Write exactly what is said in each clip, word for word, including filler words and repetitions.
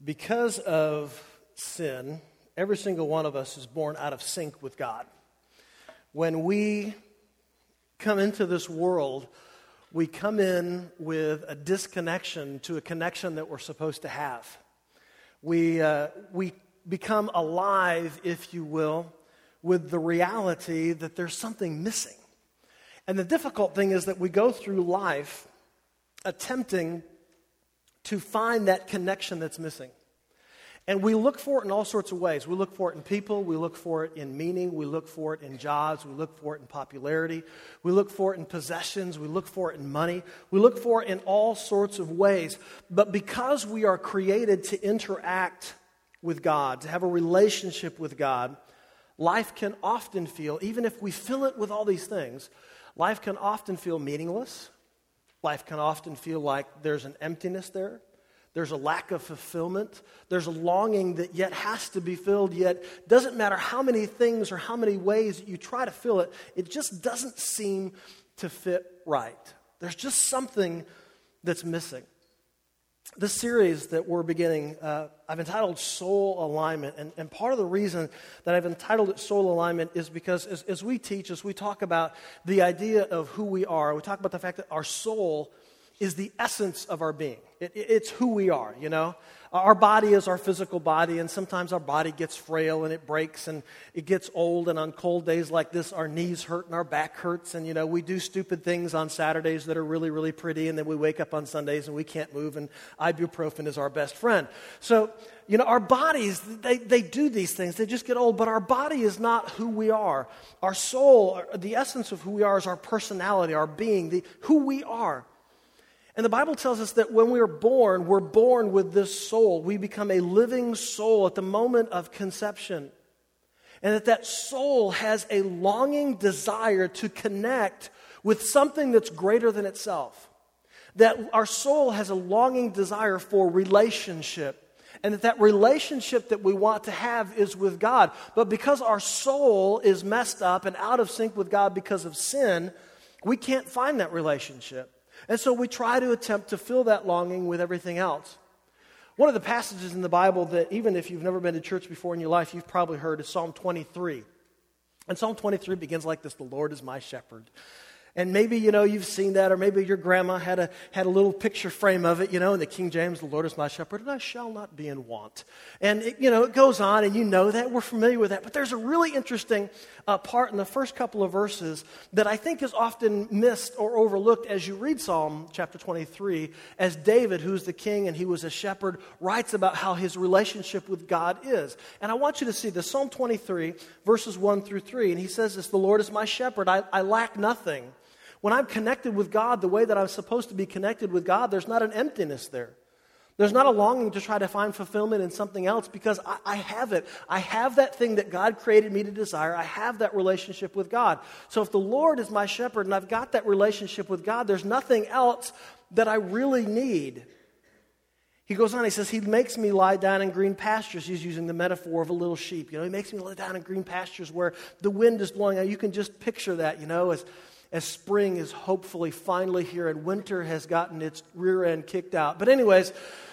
Because of sin, every single one of us is born out of sync with God. When we come into this world, we come in with a disconnection to a connection that we're supposed to have. We, uh, we become alive, if you will, with the reality that there's something missing. And the difficult thing is that we go through life attempting to find that connection that's missing. And we look for it in all sorts of ways. We look for it in people. We look for it in meaning. We look for it in jobs. We look for it in popularity. We look for it in possessions. We look for it in money. We look for it in all sorts of ways. But because we are created to interact with God, to have a relationship with God, life can often feel, even if we fill it with all these things, life can often feel meaningless. Life can often feel like there's an emptiness there. There's a lack of fulfillment. There's a longing that yet has to be filled, yet doesn't matter how many things or how many ways you try to fill it, it just doesn't seem to fit right. There's just something that's missing. This series that we're beginning, uh, I've entitled Soul Alignment. And, and part of the reason that I've entitled it Soul Alignment is because as, as we teach, as we talk about the idea of who we are, we talk about the fact that our soul is the essence of our being. It, it, it's who we are, you know. Our body is our physical body, and sometimes our body gets frail and it breaks and it gets old, and on cold days like this, our knees hurt and our back hurts, and, you know, we do stupid things on Saturdays that are really, really pretty, and then we wake up on Sundays and we can't move, and ibuprofen is our best friend. So, you know, our bodies, they, they do these things. They just get old, but our body is not who we are. Our soul, the essence of who we are is our personality, our being, the who we are. And the Bible tells us that when we are born, we're born with this soul. We become a living soul at the moment of conception. And that that soul has a longing desire to connect with something that's greater than itself. That our soul has a longing desire for relationship. And that that relationship that we want to have is with God. But because our soul is messed up and out of sync with God because of sin, we can't find that relationship. And so we try to attempt to fill that longing with everything else. One of the passages in the Bible that even if you've never been to church before in your life, you've probably heard is Psalm twenty-three. And Psalm twenty-three begins like this: "The Lord is my shepherd." And maybe, you know, you've seen that, or maybe your grandma had a had a little picture frame of it, you know, in the King James, "The Lord is my shepherd, and I shall not be in want." And, it, you know, it goes on, and you know that. We're familiar with that. But there's a really interesting uh, part in the first couple of verses that I think is often missed or overlooked as you read Psalm chapter twenty-three, as David, who's the king and he was a shepherd, writes about how his relationship with God is. And I want you to see this, Psalm twenty-three, verses one through three. And he says this: "The Lord is my shepherd, I, I lack nothing." When I'm connected with God the way that I'm supposed to be connected with God, there's not an emptiness there. There's not a longing to try to find fulfillment in something else because I, I have it. I have that thing that God created me to desire. I have that relationship with God. So if the Lord is my shepherd and I've got that relationship with God, there's nothing else that I really need. He goes on, he says, "He makes me lie down in green pastures." He's using the metaphor of a little sheep. You know, he makes me lie down in green pastures where the wind is blowing. Now, you can just picture that, you know, as as spring is hopefully finally here and winter has gotten its rear end kicked out. But anyways,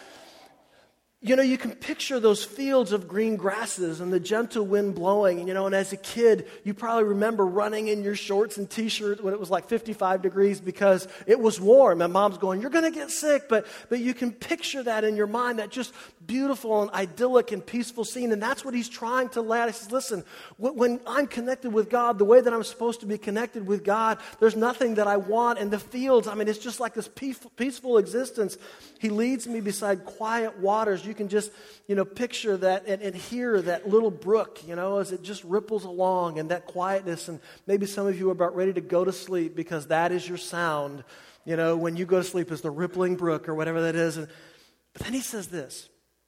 you know, you can picture those fields of green grasses and the gentle wind blowing. And, you know, and as a kid, you probably remember running in your shorts and T-shirts when it was like fifty-five degrees because it was warm. And mom's going, "You're going to get sick." But but you can picture that in your mind, that just beautiful and idyllic and peaceful scene. And that's what he's trying to lay out. He says, listen, when I'm connected with God, the way that I'm supposed to be connected with God, there's nothing that I want. And the fields, I mean, it's just like this peaceful, peaceful existence. He leads me beside quiet waters. You can just, you know, picture that and, and hear that little brook, you know, as it just ripples along, and that quietness. And maybe some of you are about ready to go to sleep because that is your sound, you know, when you go to sleep, is the rippling brook or whatever that is. And, but then he says this: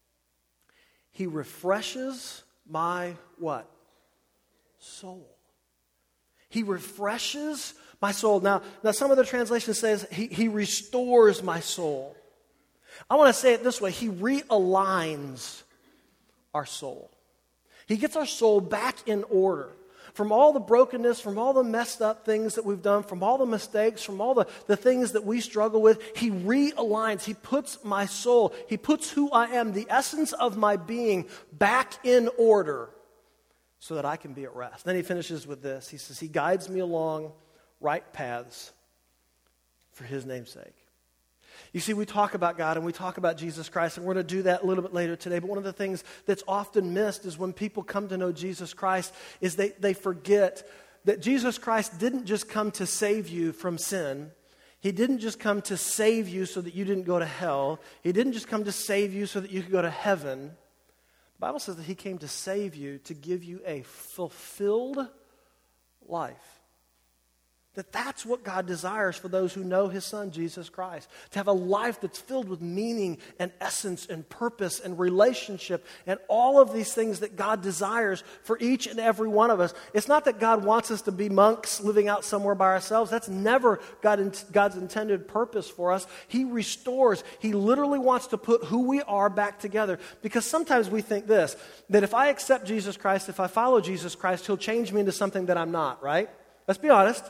"He refreshes my" what? Soul. He refreshes my soul. Now, now some other translation says he, he restores my soul. I want to say it this way: he realigns our soul. He gets our soul back in order. from all the brokenness, from all the messed up things that we've done, from all the mistakes, from all the, the things that we struggle with. He realigns. He puts my soul, He puts who I am, the essence of my being, back in order so that I can be at rest. Then he finishes with this. He says, He guides me along right paths for His name's sake. You see, we talk about God and we talk about Jesus Christ, and we're going to do that a little bit later today. But one of the things that's often missed is when people come to know Jesus Christ is they, they forget that Jesus Christ didn't just come to save you from sin. He didn't just come to save you so that you didn't go to hell. He didn't just come to save you so that you could go to heaven. The Bible says that He came to save you, to give you a fulfilled life. That that's what God desires for those who know His Son, Jesus Christ. To have a life that's filled with meaning and essence and purpose and relationship and all of these things that God desires for each and every one of us. It's not that God wants us to be monks living out somewhere by ourselves. That's never God, God's intended purpose for us. He restores. He literally wants to put who we are back together. Because sometimes we think this, that if I accept Jesus Christ, if I follow Jesus Christ, He'll change me into something that I'm not, right? Let's be honest.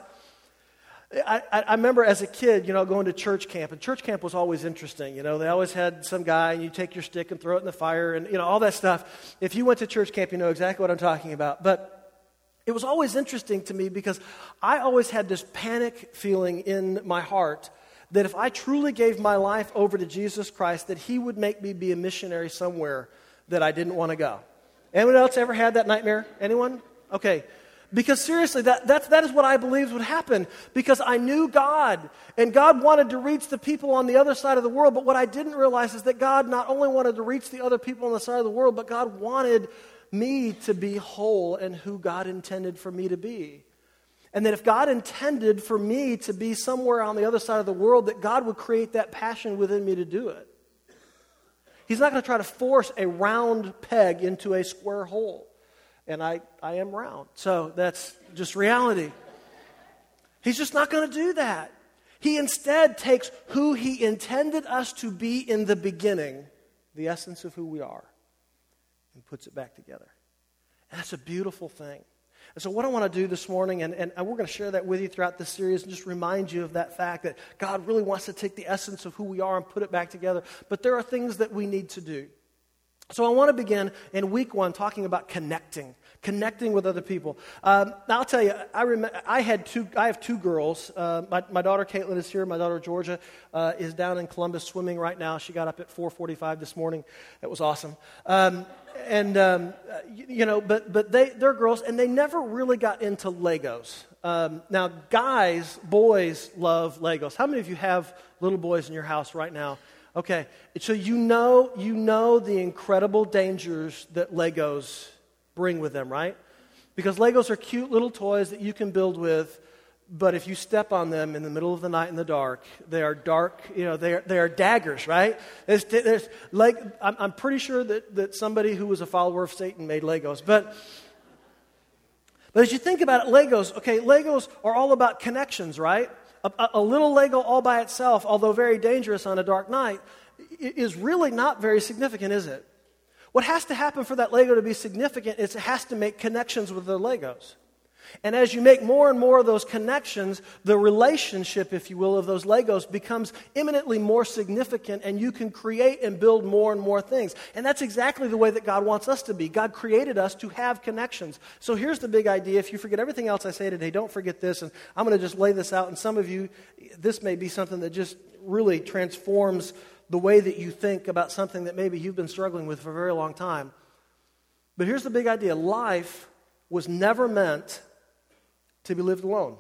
I, I remember as a kid, you know, going to church camp, and church camp was always interesting. You know, they always had some guy, and you take your stick and throw it in the fire, and, you know, all that stuff. If you went to church camp, you know exactly what I'm talking about. But it was always interesting to me because I always had this panic feeling in my heart that if I truly gave my life over to Jesus Christ, that He would make me be a missionary somewhere that I didn't want to go. Anyone else ever had that nightmare? Anyone? Okay. Because seriously, that, that, that is what I believed would happen. Because I knew God, and God wanted to reach the people on the other side of the world. But what I didn't realize is that God not only wanted to reach the other people on the side of the world, but God wanted me to be whole and who God intended for me to be. And that if God intended for me to be somewhere on the other side of the world, that God would create that passion within me to do it. He's not going to try to force a round peg into a square hole. And I, I am round. So that's just reality. He's just not going to do that. He instead takes who He intended us to be in the beginning, the essence of who we are, and puts it back together. And that's a beautiful thing. And so what I want to do this morning, and, and we're going to share that with you throughout this series, and just remind you of that fact that God really wants to take the essence of who we are and put it back together. But there are things that we need to do. So I want to begin in week one talking about connecting, connecting with other people. Um, now I'll tell you, I remember I had two. I have two girls. Uh, my, my daughter Caitlin is here. My daughter Georgia uh, is down in Columbus swimming right now. She got up at four forty-five this morning. That was awesome. Um, and um, you, you know, but but they they're girls, and they never really got into Legos. Um, now, guys, boys love Legos. How many of you have little boys in your house right now? Okay, so you know you know the incredible dangers that Legos bring with them, right? Because Legos are cute little toys that you can build with, but if you step on them in the middle of the night in the dark, they are dark, you know, they are, they are daggers, right? There's, there's, like, I'm, I'm pretty sure that, that somebody who was a follower of Satan made Legos, but... But as you think about it, Legos, okay, Legos are all about connections, right? A, a, a little Lego all by itself, although very dangerous on a dark night, is really not very significant, is it? What has to happen for that Lego to be significant is it has to make connections with the Legos. And as you make more and more of those connections, the relationship, if you will, of those Legos becomes eminently more significant, and you can create and build more and more things. And that's exactly the way that God wants us to be. God created us to have connections. So here's the big idea. If you forget everything else I say today, don't forget this. And I'm going to just lay this out. And some of you, this may be something that just really transforms the way that you think about something that maybe you've been struggling with for a very long time. But here's the big idea. Life was never meant to be lived alone.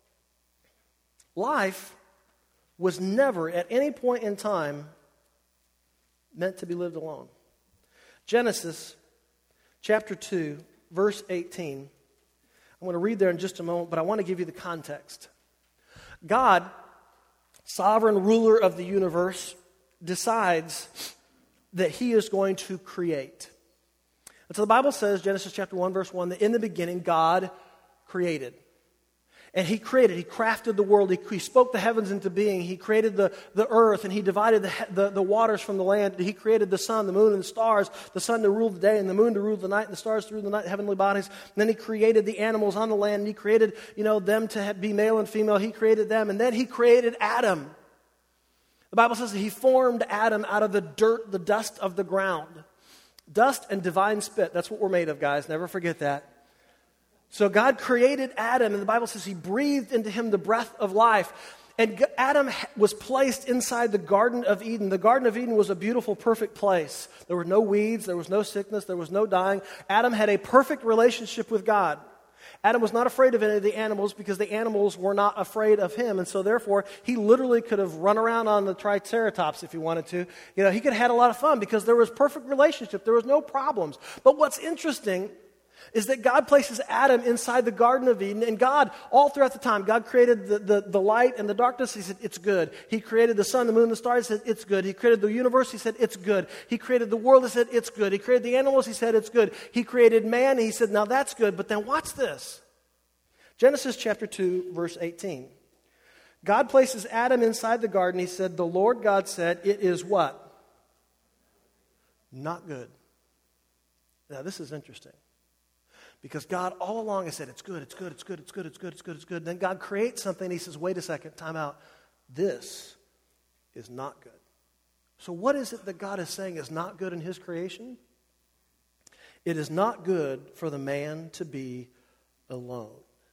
Life was never at any point in time meant to be lived alone. Genesis chapter two, verse eighteen. I'm going to read there in just a moment, but I want to give you the context. God, sovereign ruler of the universe, decides that He is going to create. And so the Bible says, Genesis chapter one, verse one, that in the beginning God created. And he created, he crafted the world, he, he spoke the heavens into being, he created the, the earth, and he divided the, the, the waters from the land. He created the sun, the moon, and the stars, the sun to rule the day, and the moon to rule the night, and the stars to rule the night, heavenly bodies. And then he created the animals on the land, and he created, you know, them to have, be male and female. He created them, and then he created Adam. The Bible says that he formed Adam out of the dirt, the dust of the ground. Dust and divine spit, that's what we're made of, guys. Never forget that. So God created Adam, and the Bible says he breathed into him the breath of life. And Adam was placed inside the Garden of Eden. The Garden of Eden was a beautiful, perfect place. There were no weeds, there was no sickness, there was no dying. Adam had a perfect relationship with God. Adam was not afraid of any of the animals because the animals were not afraid of him. And so therefore, he literally could have run around on the Triceratops if he wanted to. You know, he could have had a lot of fun because there was perfect relationship. There was no problems. But what's interesting is that God places Adam inside the Garden of Eden, and God, all throughout the time, God created the, the, the light and the darkness. He said, it's good. He created the sun, the moon, the stars. He said, it's good. He created the universe. He said, it's good. He created the world. He said, it's good. He created the animals. He said, it's good. He created man. And he said, now that's good. But then watch this. Genesis chapter two, verse eighteen. God places Adam inside the garden. He said, the Lord God said, it is what? Not good. Now this is interesting. Because God all along has said, it's good, it's good, it's good, it's good, it's good, it's good, it's good. Then God creates something and he says, wait a second, time out. This is not good. So what is it that God is saying is not good in his creation? It is not good for the man to be alone.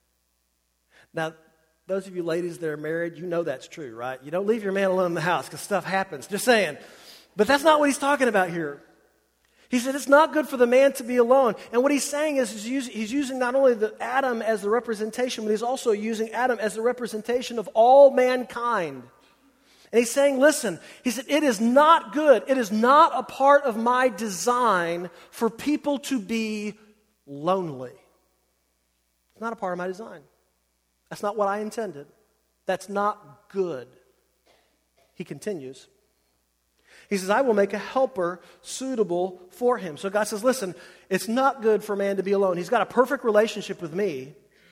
Now, those of you ladies that are married, you know that's true, right? You don't leave your man alone in the house because stuff happens. Just saying. But that's not what he's talking about here. He said it's not good for the man to be alone. And what he's saying is he's using, he's using not only the Adam as the representation, but he's also using Adam as the representation of all mankind. And he's saying, listen, he said, it is not good. It is not a part of my design for people to be lonely. It's not a part of my design. That's not what I intended. That's not good. He continues. He says, I will make a helper suitable for him. So God says, listen, it's not good for man to be alone. He's got a perfect relationship with me,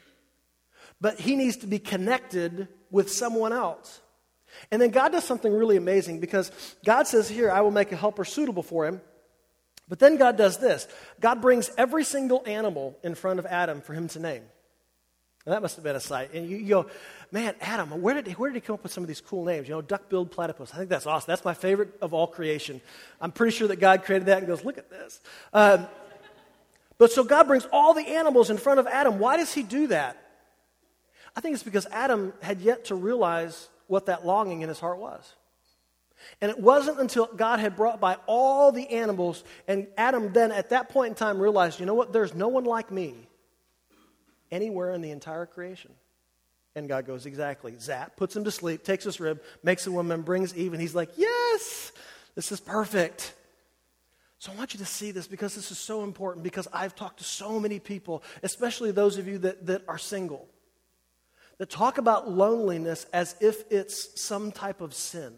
but he needs to be connected with someone else. And then God does something really amazing because God says here, I will make a helper suitable for him. But then God does this. God brings every single animal in front of Adam for him to name. Now, that must have been a sight. And you, you go, man, Adam, where did, he, where did he come up with some of these cool names? You know, duck-billed platypus. I think that's awesome. That's my favorite of all creation. I'm pretty sure that God created that and goes, look at this. Um, but so God brings all the animals in front of Adam. Why does he do that? I think it's because Adam had yet to realize what that longing in his heart was. And it wasn't until God had brought by all the animals, and Adam then at that point in time realized, you know what, there's no one like me anywhere in the entire creation. And God goes, exactly. Zap, puts him to sleep, takes his rib, makes a woman, brings Eve, and he's like, yes, this is perfect. So I want you to see this because this is so important, because I've talked to so many people, especially those of you that, that are single, that talk about loneliness as if it's some type of sin.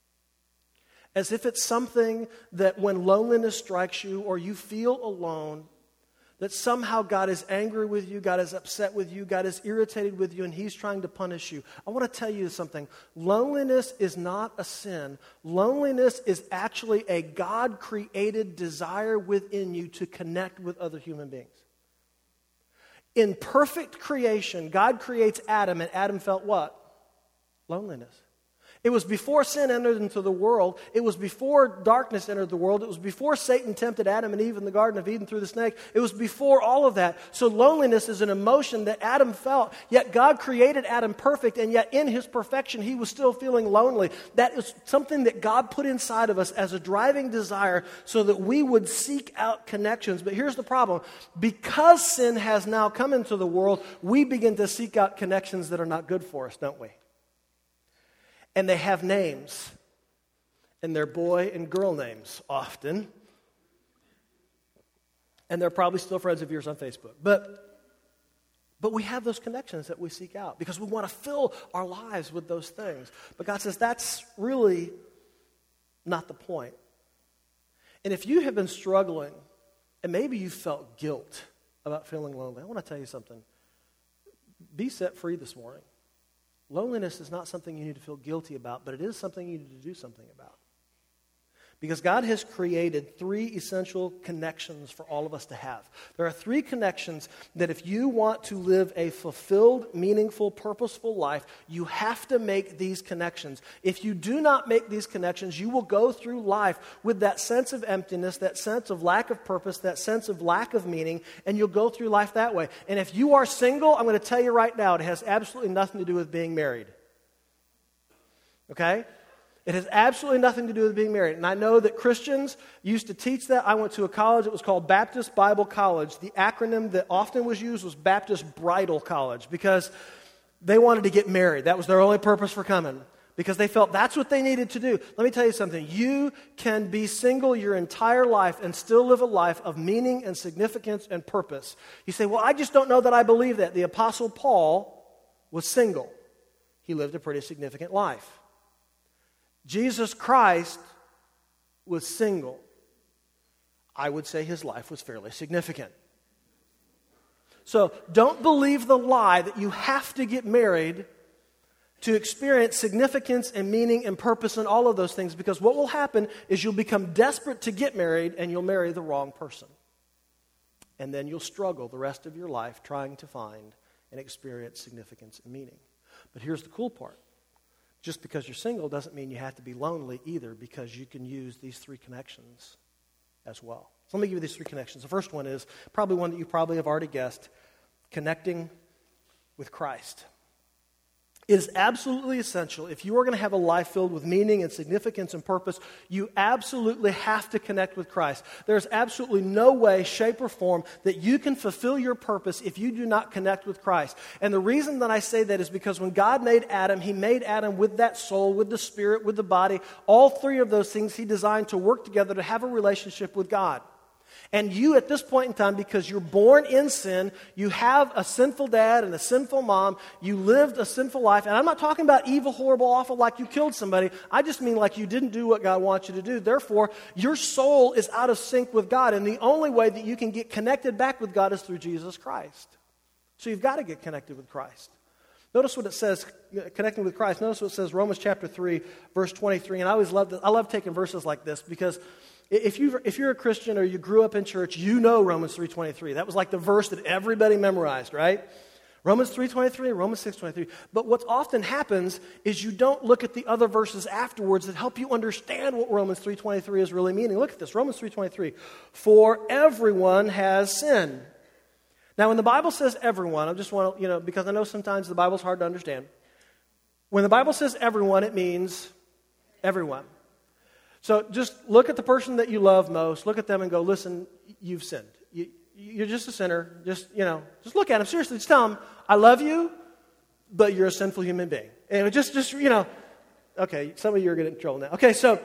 As if it's something that when loneliness strikes you or you feel alone, that somehow God is angry with you, God is upset with you, God is irritated with you, and he's trying to punish you. I want to tell you something. Loneliness is not a sin. Loneliness is actually a God-created desire within you to connect with other human beings. In perfect creation, God creates Adam, and Adam felt what? Loneliness. It was before sin entered into the world. It was before darkness entered the world. It was before Satan tempted Adam and Eve in the Garden of Eden through the snake. It was before all of that. So loneliness is an emotion that Adam felt. Yet God created Adam perfect, and yet in his perfection, he was still feeling lonely. That is something that God put inside of us as a driving desire so that we would seek out connections. But here's the problem. Because sin has now come into the world, we begin to seek out connections that are not good for us, don't we? And they have names, and they're boy and girl names often. And they're probably still friends of yours on Facebook. But, but we have those connections that we seek out because we want to fill our lives with those things. But God says that's really not the point. And if you have been struggling, and maybe you felt guilt about feeling lonely, I want to tell you something. be set free this morning. Loneliness is not something you need to feel guilty about, but it is something you need to do something about. Because God has created three essential connections for all of us to have. There are three connections that if you want to live a fulfilled, meaningful, purposeful life, you have to make these connections. If you do not make these connections, you will go through life with that sense of emptiness, that sense of lack of purpose, that sense of lack of meaning, and you'll go through life that way. And if you are single, I'm going to tell you right now, it has absolutely nothing to do with being married. Okay? It has absolutely nothing to do with being married. And I know that Christians used to teach that. I went to a college, it was called Baptist Bible College. The acronym that often was used was Baptist Bridal College because they wanted to get married. That was their only purpose for coming because they felt that's what they needed to do. Let me tell you something. You can be single your entire life and still live a life of meaning and significance and purpose. You say, well, I just don't know that I believe that. The Apostle Paul was single. He lived a pretty significant life. Jesus Christ was single. I would say his life was fairly significant. So don't believe the lie that you have to get married to experience significance and meaning and purpose and all of those things, because what will happen is you'll become desperate to get married and you'll marry the wrong person. And then you'll struggle the rest of your life trying to find and experience significance and meaning. But here's the cool part. Just because you're single doesn't mean you have to be lonely either, because you can use these three connections as well. So let me give you these three connections. The first one is probably one that you probably have already guessed, connecting with Christ. It is absolutely essential. If you are going to have a life filled with meaning and significance and purpose, you absolutely have to connect with Christ. There's absolutely no way, shape, or form that you can fulfill your purpose if you do not connect with Christ. And the reason that I say that is because when God made Adam, he made Adam with that soul, with the spirit, with the body. All three of those things he designed to work together to have a relationship with God. And you at this point in time, because you're born in sin, you have a sinful dad and a sinful mom, you lived a sinful life. And I'm not talking about evil, horrible, awful, like you killed somebody. I just mean like you didn't do what God wants you to do. Therefore, your soul is out of sync with God. And the only way that you can get connected back with God is through Jesus Christ. So you've got to get connected with Christ. Notice what it says, connecting with Christ. Notice what it says, Romans chapter three, verse twenty-three. And I always love this. I love taking verses like this because If, you, if you're a Christian or you grew up in church, you know Romans three twenty-three. That was like the verse that everybody memorized, right? Romans three twenty-three, Romans six twenty-three. But what often happens is you don't look at the other verses afterwards that help you understand what Romans three twenty-three is really meaning. Look at this, Romans three twenty-three. For everyone has sinned. Now, when the Bible says everyone, I just want to, you know, because I know sometimes the Bible's hard to understand. When the Bible says everyone, it means everyone. So just look at the person that you love most. Look at them and go, listen, you've sinned. You, you're just a sinner. Just, you know, just look at them. Seriously, just tell them, I love you, but you're a sinful human being. And just, just, you know, okay, some of you are getting in trouble now. Okay, so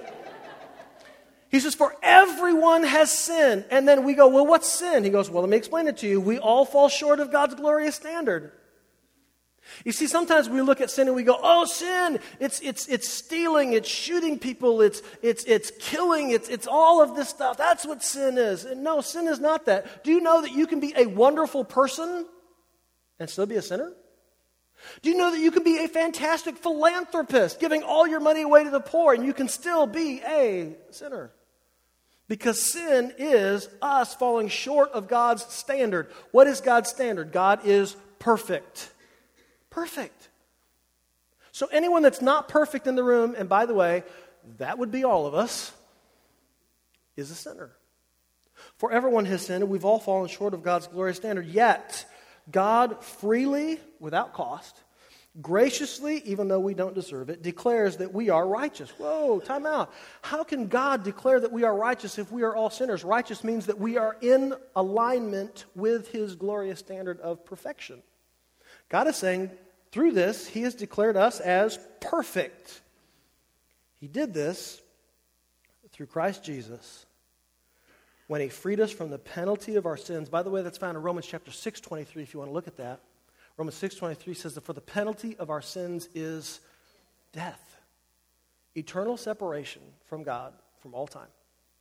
he says, for everyone has sinned. And then we go, well, what's sin? He goes, well, let me explain it to you. We all fall short of God's glorious standard. You see, sometimes we look at sin and we go, oh, sin, it's it's it's stealing, it's shooting people, it's it's it's killing, it's it's all of this stuff. That's what sin is. And no, sin is not that. Do you know that you can be a wonderful person and still be a sinner? Do you know that you can be a fantastic philanthropist, giving all your money away to the poor, and you can still be a sinner? Because sin is us falling short of God's standard. What is God's standard? God is perfect. Perfect. So anyone that's not perfect in the room, and by the way, that would be all of us, is a sinner. For everyone has sinned, and we've all fallen short of God's glorious standard. Yet, God freely, without cost, graciously, even though we don't deserve it, declares that we are righteous. Whoa, time out. How can God declare that we are righteous if we are all sinners? Righteous means that we are in alignment with His glorious standard of perfection. God is saying, through this, He has declared us as perfect. He did this through Christ Jesus when He freed us from the penalty of our sins. By the way, that's found in Romans chapter six twenty-three, if you want to look at that. Romans six twenty-three says that for the penalty of our sins is death. Eternal separation from God from all time.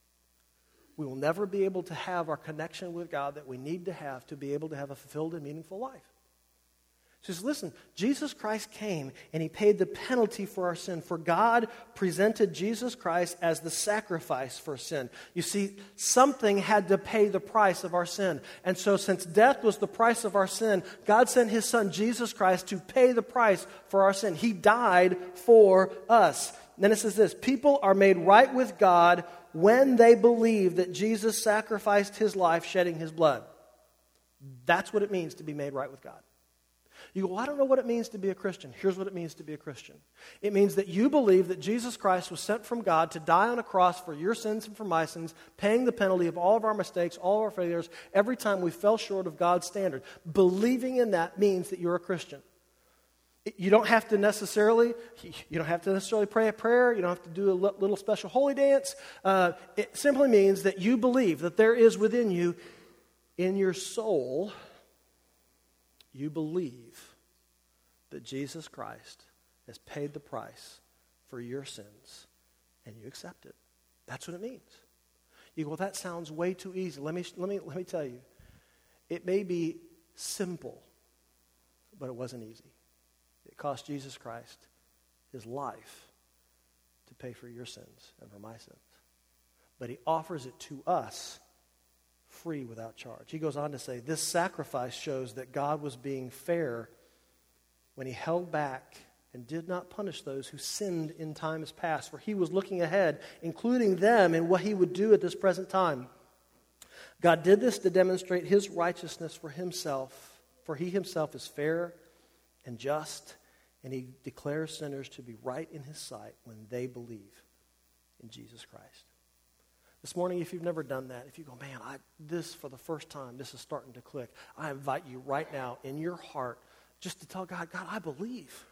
We will never be able to have our connection with God that we need to have to be able to have a fulfilled and meaningful life. He says, listen, Jesus Christ came and he paid the penalty for our sin. For God presented Jesus Christ as the sacrifice for sin. You see, something had to pay the price of our sin. And so since death was the price of our sin, God sent his son Jesus Christ to pay the price for our sin. He died for us. Then it says this, people are made right with God when they believe that Jesus sacrificed his life shedding his blood. That's what it means to be made right with God. You go, well, I don't know what it means to be a Christian. Here's what it means to be a Christian. It means that you believe that Jesus Christ was sent from God to die on a cross for your sins and for my sins, paying the penalty of all of our mistakes, all of our failures, every time we fell short of God's standard. Believing in that means that you're a Christian. You don't have to necessarily, you don't have to necessarily pray a prayer. You don't have to do a little special holy dance. Uh, it simply means that you believe that there is within you, in your soul, you believe that Jesus Christ has paid the price for your sins, and you accept it. That's what it means. You go, well, that sounds way too easy. Let me, let me, let me tell you. It may be simple, but it wasn't easy. It cost Jesus Christ his life to pay for your sins and for my sins. But he offers it to us free without charge. He goes on to say, this sacrifice shows that God was being fair when he held back and did not punish those who sinned in times past, for he was looking ahead, including them in what he would do at this present time. God did this to demonstrate his righteousness for himself, for he himself is fair and just, and he declares sinners to be right in his sight when they believe in Jesus Christ. This morning, if you've never done that, if you go, man, I, this for the first time, this is starting to click, I invite you right now in your heart just to tell God, God, I believe.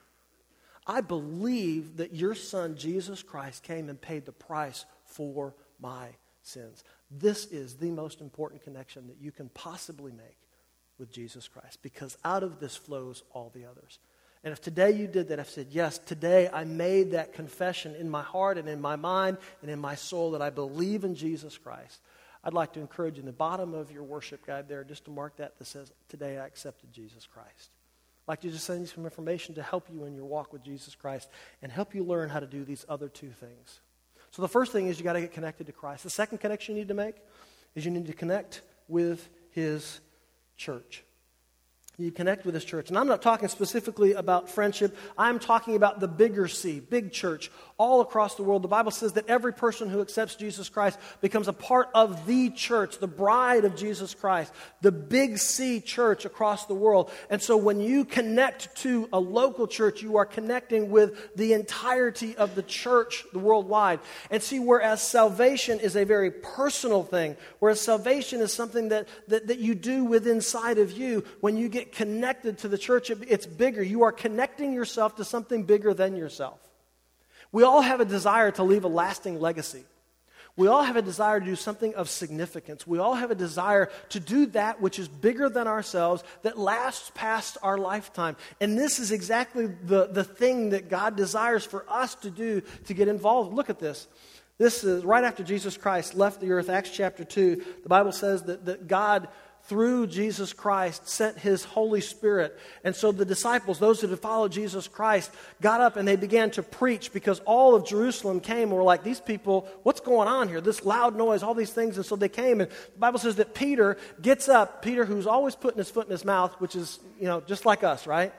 I believe that your son, Jesus Christ, came and paid the price for my sins. This is the most important connection that you can possibly make with Jesus Christ, because out of this flows all the others. And if today you did that, I've said, yes, today I made that confession in my heart and in my mind and in my soul that I believe in Jesus Christ, I'd like to encourage you in the bottom of your worship guide there just to mark that that says, today I accepted Jesus Christ. I'd like to just send you some information to help you in your walk with Jesus Christ and help you learn how to do these other two things. So the first thing is you got to get connected to Christ. The second connection you need to make is you need to connect with his church. You connect with this church. And I'm not talking specifically about friendship. I'm talking about the bigger C, big church, all across the world. The Bible says that every person who accepts Jesus Christ becomes a part of the church, the bride of Jesus Christ, the big C church across the world. And so when you connect to a local church, you are connecting with the entirety of the church worldwide. And see, whereas salvation is a very personal thing, whereas salvation is something that, that, that you do within inside of you, when you get connected to the church, it's bigger. You are connecting yourself to something bigger than yourself. We all have a desire to leave a lasting legacy. We all have a desire to do something of significance. We all have a desire to do that which is bigger than ourselves, that lasts past our lifetime. And this is exactly the, the thing that God desires for us to do to get involved. Look at this. This is right after Jesus Christ left the earth, Acts chapter two. The Bible says that, that God, through Jesus Christ, sent his Holy Spirit. And so the disciples, those who had followed Jesus Christ, got up and they began to preach, because all of Jerusalem came and were like, these people, what's going on here? This loud noise, all these things. And so they came, and the Bible says that Peter gets up, Peter who's always putting his foot in his mouth, which is, you know, just like us, right?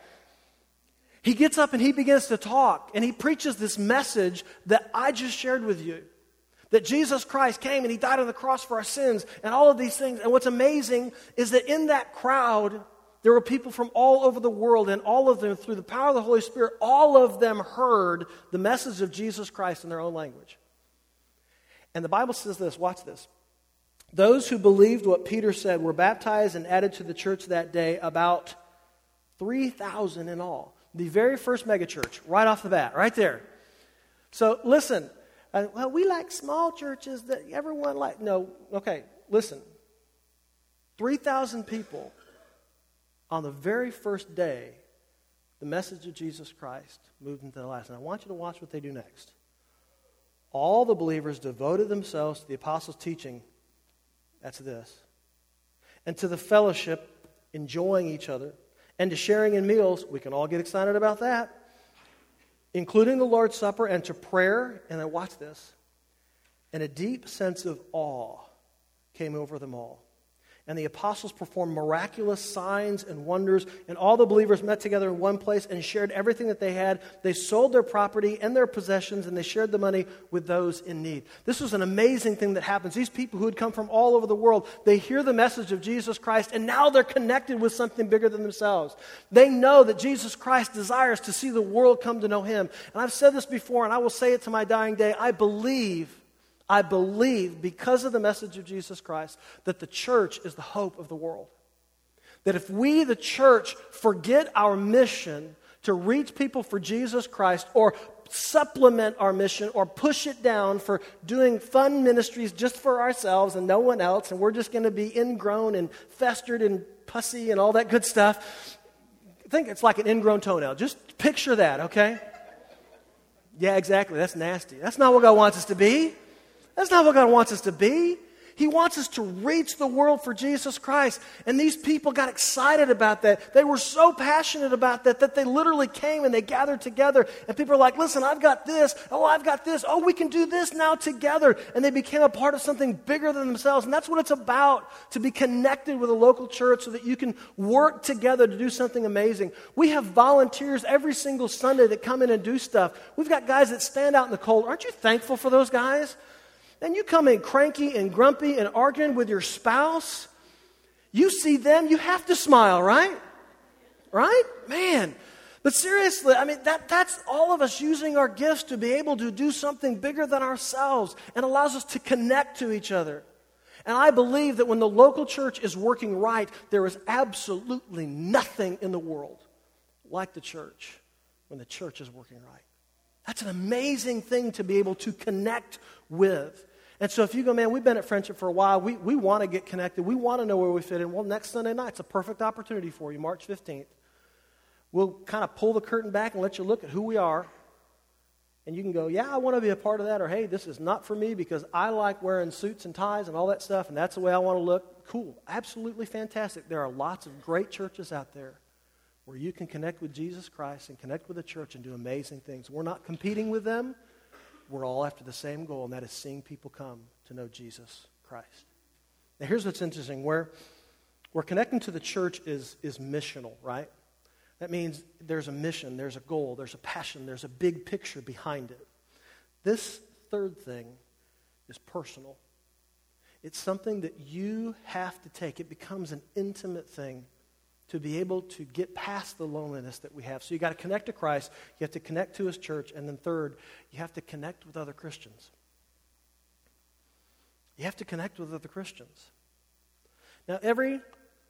He gets up and he begins to talk, and he preaches this message that I just shared with you. That Jesus Christ came and he died on the cross for our sins and all of these things. And what's amazing is that in that crowd, there were people from all over the world, and all of them, through the power of the Holy Spirit, all of them heard the message of Jesus Christ in their own language. And the Bible says this, watch this. Those who believed what Peter said were baptized and added to the church that day, about three thousand in all. The very first megachurch, right off the bat, right there. So listen. Uh, well, we like small churches that everyone like. No, okay, listen. three thousand people on the very first day, the message of Jesus Christ moved into their lives. And I want you to watch what they do next. All the believers devoted themselves to the apostles' teaching. That's this. And to the fellowship, enjoying each other, and to sharing in meals. We can all get excited about that. Including the Lord's Supper, and to prayer. And then watch this. And a deep sense of awe came over them all. And the apostles performed miraculous signs and wonders, and all the believers met together in one place and shared everything that they had. They sold their property and their possessions, and they shared the money with those in need. This was an amazing thing that happens. These people who had come from all over the world, they hear the message of Jesus Christ, and now they're connected with something bigger than themselves. They know that Jesus Christ desires to see the world come to know Him. And I've said this before, and I will say it to my dying day. I believe I believe, because of the message of Jesus Christ, that the church is the hope of the world. That if we, the church, forget our mission to reach people for Jesus Christ, or supplement our mission, or push it down for doing fun ministries just for ourselves and no one else, and we're just going to be ingrown and festered and pussy and all that good stuff, I think it's like an ingrown toenail. Just picture that, okay? Yeah, exactly. That's nasty. That's not what God wants us to be. That's not what God wants us to be. He wants us to reach the world for Jesus Christ. And these people got excited about that. They were so passionate about that that they literally came and they gathered together. And people are like, listen, I've got this. Oh, I've got this. Oh, we can do this now together. And they became a part of something bigger than themselves. And that's what it's about, to be connected with a local church so that you can work together to do something amazing. We have volunteers every single Sunday that come in and do stuff. We've got guys that stand out in the cold. Aren't you thankful for those guys? And you come in cranky and grumpy and arguing with your spouse. You see them, you have to smile, right? Right? Man. But seriously, I mean, that, that's all of us using our gifts to be able to do something bigger than ourselves, and allows us to connect to each other. And I believe that when the local church is working right, there is absolutely nothing in the world like the church when the church is working right. That's an amazing thing to be able to connect with. And so if you go, man, we've been at Friendship for a while. We, we want to get connected. We want to know where we fit in. Well, next Sunday night's a perfect opportunity for you, March fifteenth. We'll kind of pull the curtain back and let you look at who we are. And you can go, yeah, I want to be a part of that. Or, hey, this is not for me because I like wearing suits and ties and all that stuff, and that's the way I want to look. Cool. Absolutely fantastic. There are lots of great churches out there where you can connect with Jesus Christ and connect with the church and do amazing things. We're not competing with them. We're all after the same goal, and that is seeing people come to know Jesus Christ. Now, here's what's interesting. Where, where connecting to the church is, is missional, right? That means there's a mission, there's a goal, there's a passion, there's a big picture behind it. This third thing is personal. It's something that you have to take. It becomes an intimate thing to be able to get past the loneliness that we have. So you got to connect to Christ, you have to connect to His church, and then third, you have to connect with other Christians. You have to connect with other Christians. Now, every,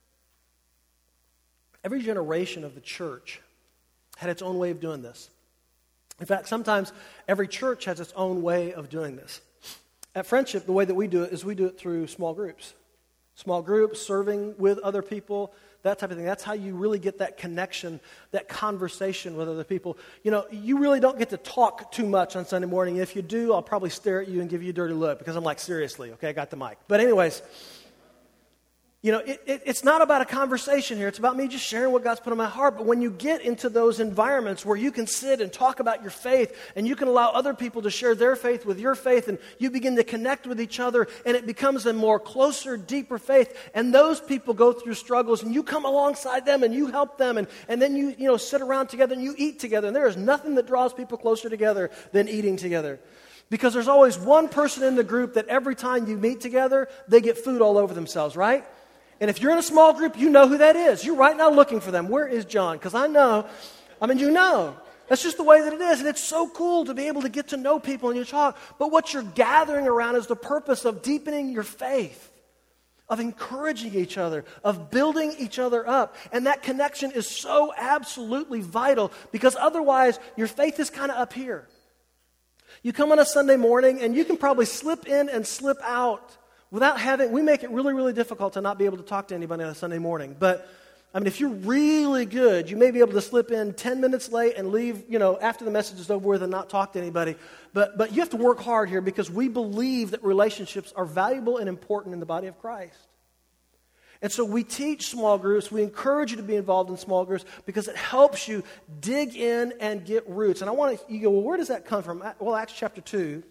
every generation of the church had its own way of doing this. In fact, sometimes every church has its own way of doing this. At Friendship, the way that we do it is we do it through small groups. Small groups, serving with other people, that type of thing. That's how you really get that connection, that conversation with other people. You know, you really don't get to talk too much on Sunday morning. If you do, I'll probably stare at you and give you a dirty look because I'm like, seriously, okay, I got the mic. But anyways, you know, it, it, it's not about a conversation here. It's about me just sharing what God's put on my heart. But when you get into those environments where you can sit and talk about your faith, and you can allow other people to share their faith with your faith, and you begin to connect with each other, and it becomes a more closer, deeper faith, and those people go through struggles, and you come alongside them, and you help them, and, and then you, you know, sit around together, and you eat together. And there is nothing that draws people closer together than eating together. Because there's always one person in the group that every time you meet together, they get food all over themselves, right? And if you're in a small group, you know who that is. You're right now looking for them. Where is John? Because I know, I mean, you know. That's just the way that it is. And it's so cool to be able to get to know people and you talk. But what you're gathering around is the purpose of deepening your faith, of encouraging each other, of building each other up. And that connection is so absolutely vital, because otherwise your faith is kind of up here. You come on a Sunday morning and you can probably slip in and slip out without having, we make it really, really difficult to not be able to talk to anybody on a Sunday morning. But, I mean, if you're really good, you may be able to slip in ten minutes late and leave, you know, after the message is over with and not talk to anybody. But, but you have to work hard here, because we believe that relationships are valuable and important in the body of Christ. And so we teach small groups. We encourage you to be involved in small groups because it helps you dig in and get roots. And I want to, you go, well, where does that come from? Well, Acts chapter two,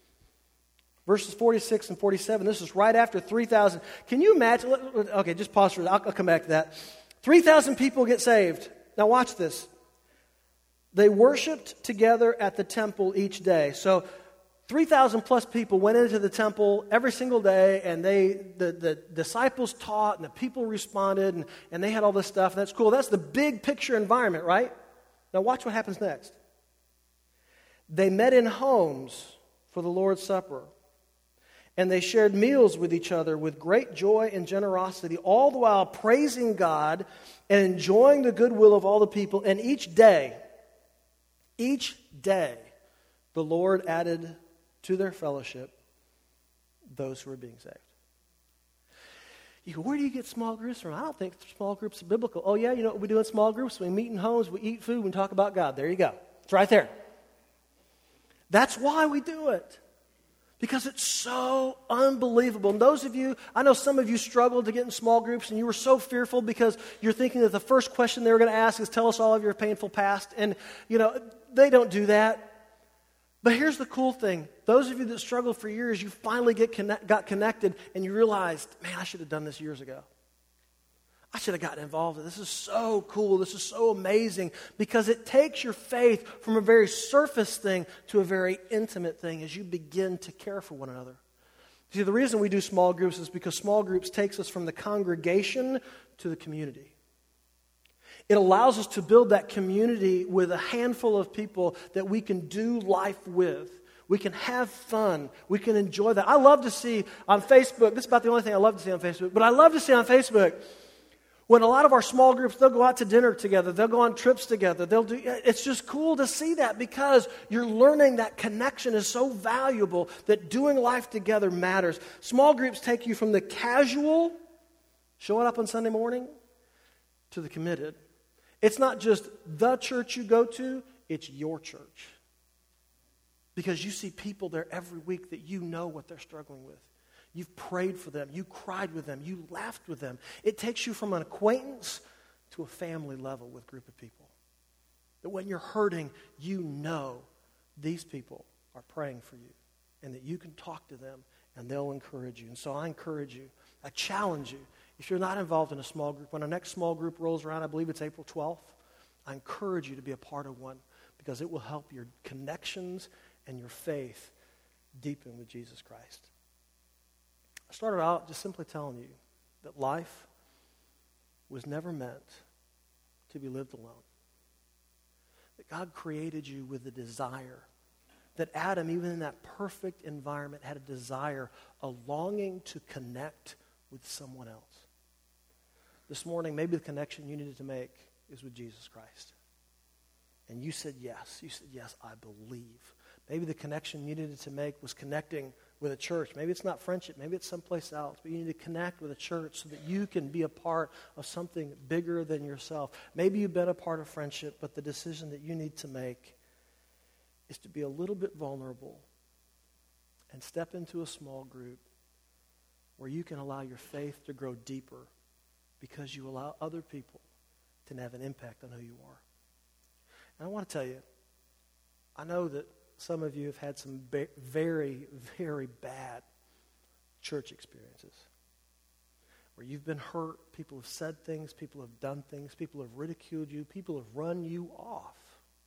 verses forty-six and forty-seven. This is right after three thousand. Can you imagine? Okay, just pause for a minute. I'll, I'll come back to that. three thousand people get saved. Now watch this. They worshiped together at the temple each day. So three thousand plus people went into the temple every single day, and they the, the disciples taught, and the people responded, and, and they had all this stuff, and that's cool. That's the big picture environment, right? Now watch what happens next. They met in homes for the Lord's Supper, and they shared meals with each other with great joy and generosity, all the while praising God and enjoying the goodwill of all the people. And each day, each day, the Lord added to their fellowship those who were being saved. You go, where do you get small groups from? I don't think small groups are biblical. Oh yeah, you know what we do in small groups? We meet in homes, we eat food, we talk about God. There you go. It's right there. That's why we do it. Because it's so unbelievable. And those of you, I know some of you struggled to get in small groups and you were so fearful because you're thinking that the first question they were going to ask is, tell us all of your painful past. And, you know, they don't do that. But here's the cool thing. Those of you that struggled for years, you finally get connect, got connected and you realized, man, I should have done this years ago. I should have gotten involved. This is so cool. This is so amazing because it takes your faith from a very surface thing to a very intimate thing as you begin to care for one another. See, the reason we do small groups is because small groups takes us from the congregation to the community. It allows us to build that community with a handful of people that we can do life with. We can have fun. We can enjoy that. I love to see on Facebook, this is about the only thing I love to see on Facebook, but I love to see on Facebook when a lot of our small groups, they'll go out to dinner together. They'll go on trips together. They'll do. It's just cool to see that because you're learning that connection is so valuable that doing life together matters. Small groups take you from the casual, showing up on Sunday morning, to the committed. It's not just the church you go to, it's your church. Because you see people there every week that you know what they're struggling with. You've prayed for them. You cried with them. You laughed with them. It takes you from an acquaintance to a family level with a group of people. That when you're hurting, you know these people are praying for you and that you can talk to them and they'll encourage you. And so I encourage you, I challenge you, if you're not involved in a small group, when our next small group rolls around, I believe it's April twelfth, I encourage you to be a part of one because it will help your connections and your faith deepen with Jesus Christ. I started out just simply telling you that life was never meant to be lived alone. That God created you with a desire. That Adam, even in that perfect environment, had a desire, a longing to connect with someone else. This morning, maybe the connection you needed to make is with Jesus Christ. And you said yes. You said, yes, I believe. Maybe the connection you needed to make was connecting with a church. Maybe it's not friendship. Maybe it's someplace else. But you need to connect with a church so that you can be a part of something bigger than yourself. Maybe you've been a part of friendship, but the decision that you need to make is to be a little bit vulnerable and step into a small group where you can allow your faith to grow deeper because you allow other people to have an impact on who you are. And I want to tell you, I know that some of you have had some ba- very, very bad church experiences where you've been hurt, people have said things, people have done things, people have ridiculed you, people have run you off.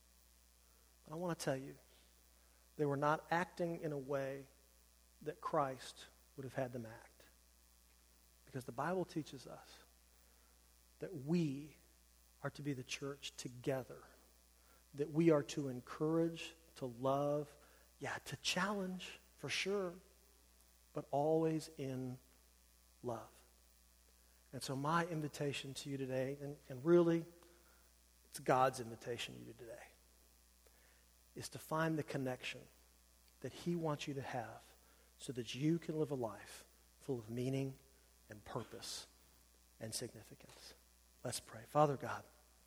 But I want to tell you, they were not acting in a way that Christ would have had them act. Because the Bible teaches us that we are to be the church together, that we are to encourage, to love, yeah, to challenge for sure, but always in love. And so my invitation to you today, and, and really it's God's invitation to you today, is to find the connection that He wants you to have so that you can live a life full of meaning and purpose and significance. Let's pray. Father God,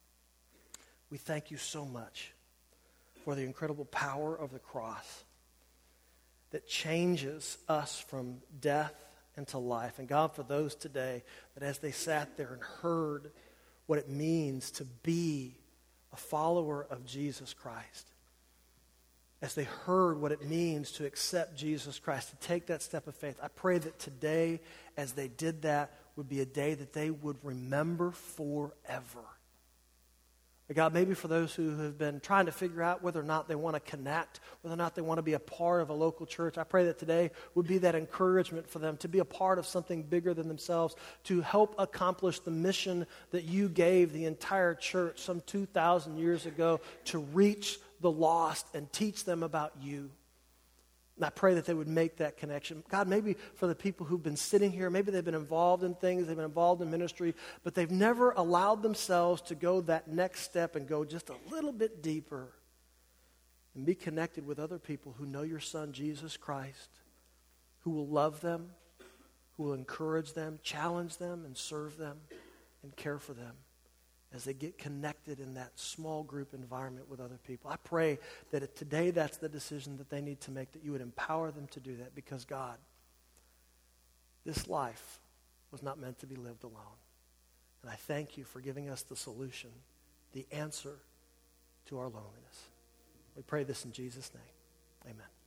we thank you so much for the incredible power of the cross that changes us from death into life. And God, for those today that as they sat there and heard what it means to be a follower of Jesus Christ, as they heard what it means to accept Jesus Christ, to take that step of faith, I pray that today, as they did that, would be a day that they would remember forever. God, maybe for those who have been trying to figure out whether or not they want to connect, whether or not they want to be a part of a local church, I pray that today would be that encouragement for them to be a part of something bigger than themselves, to help accomplish the mission that you gave the entire church some two thousand years ago, to reach the lost and teach them about you. And I pray that they would make that connection. God, maybe for the people who've been sitting here, maybe they've been involved in things, they've been involved in ministry, but they've never allowed themselves to go that next step and go just a little bit deeper and be connected with other people who know your Son, Jesus Christ, who will love them, who will encourage them, challenge them, and serve them, and care for them as they get connected in that small group environment with other people. I pray that if today that's the decision that they need to make, that you would empower them to do that, because God, this life was not meant to be lived alone. And I thank you for giving us the solution, the answer to our loneliness. We pray this in Jesus' name. Amen.